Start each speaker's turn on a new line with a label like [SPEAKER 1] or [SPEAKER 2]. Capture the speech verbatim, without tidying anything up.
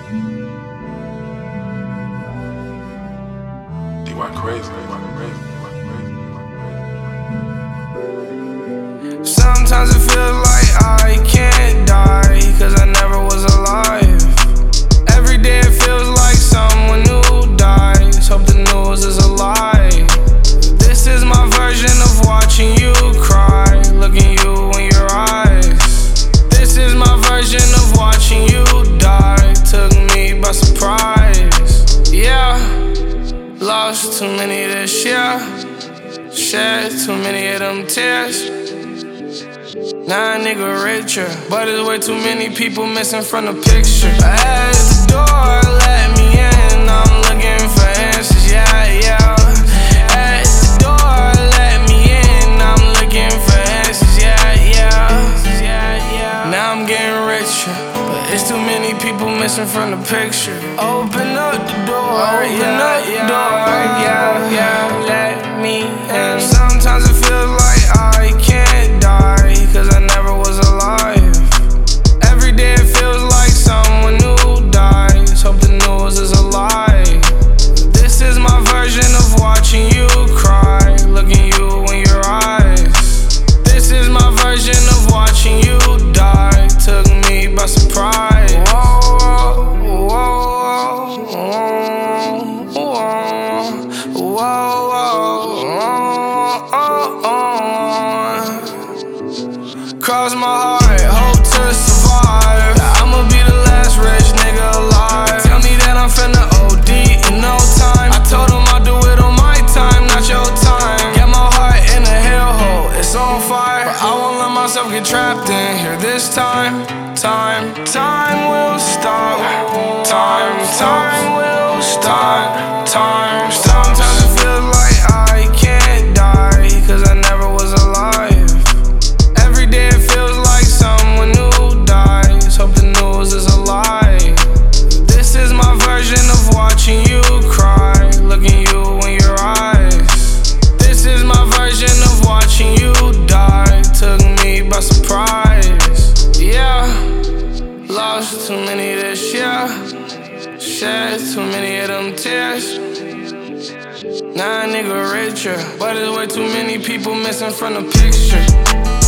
[SPEAKER 1] D Y crazy, D Y crazy, D Y crazy.
[SPEAKER 2] Sometimes it feels like I can't die, cause I never was alive. Every day it feels like someone new dies. Hope the news is a lie. This is my version of watching you cry, looking you in your eyes. This is my version of watching you die. Took me by surprise. Yeah, lost too many this year. Shed too many of them tears. Now a nigga richer, but there's way too many people missing from the picture. At the door, let me in, I'm looking for answers, yeah, yeah. At the door, let me in, I'm looking for answers, yeah, yeah. Now I'm getting richer, but it's too many people missing from the picture. Open up the door, open yeah, up the yeah, door, yeah, yeah, let me in. Sometimes it feels like I can't die, cause I never was alive. Every day it feels like someone new dies. Hope the news is a lie. This is my version of watching you cry, looking you in your eyes. This is my version of watching you die. Took me by surprise. Whoa, whoa, whoa, whoa, whoa, whoa, whoa. Cross my heart, hope to survive. I'ma be the last rich nigga alive. Tell me that I'm finna O D in no time. I told him I'll do it on my time, not your time. Get my heart in a hellhole, it's on fire, but I won't let myself get trapped in here this time. Time, time will stop. Time, time will stop. Time, sometimes it feels like I can't die, cause I never was alive. Every day it feels like someone new dies. Hope the news is a lie. This is my version of watching you cry, looking you in your eyes. This is my version of watching you die. Took me by surprise. Yeah, lost too many this year. Shed too many of them tears. Now a nigga richer, but there's way too many people missing from the picture.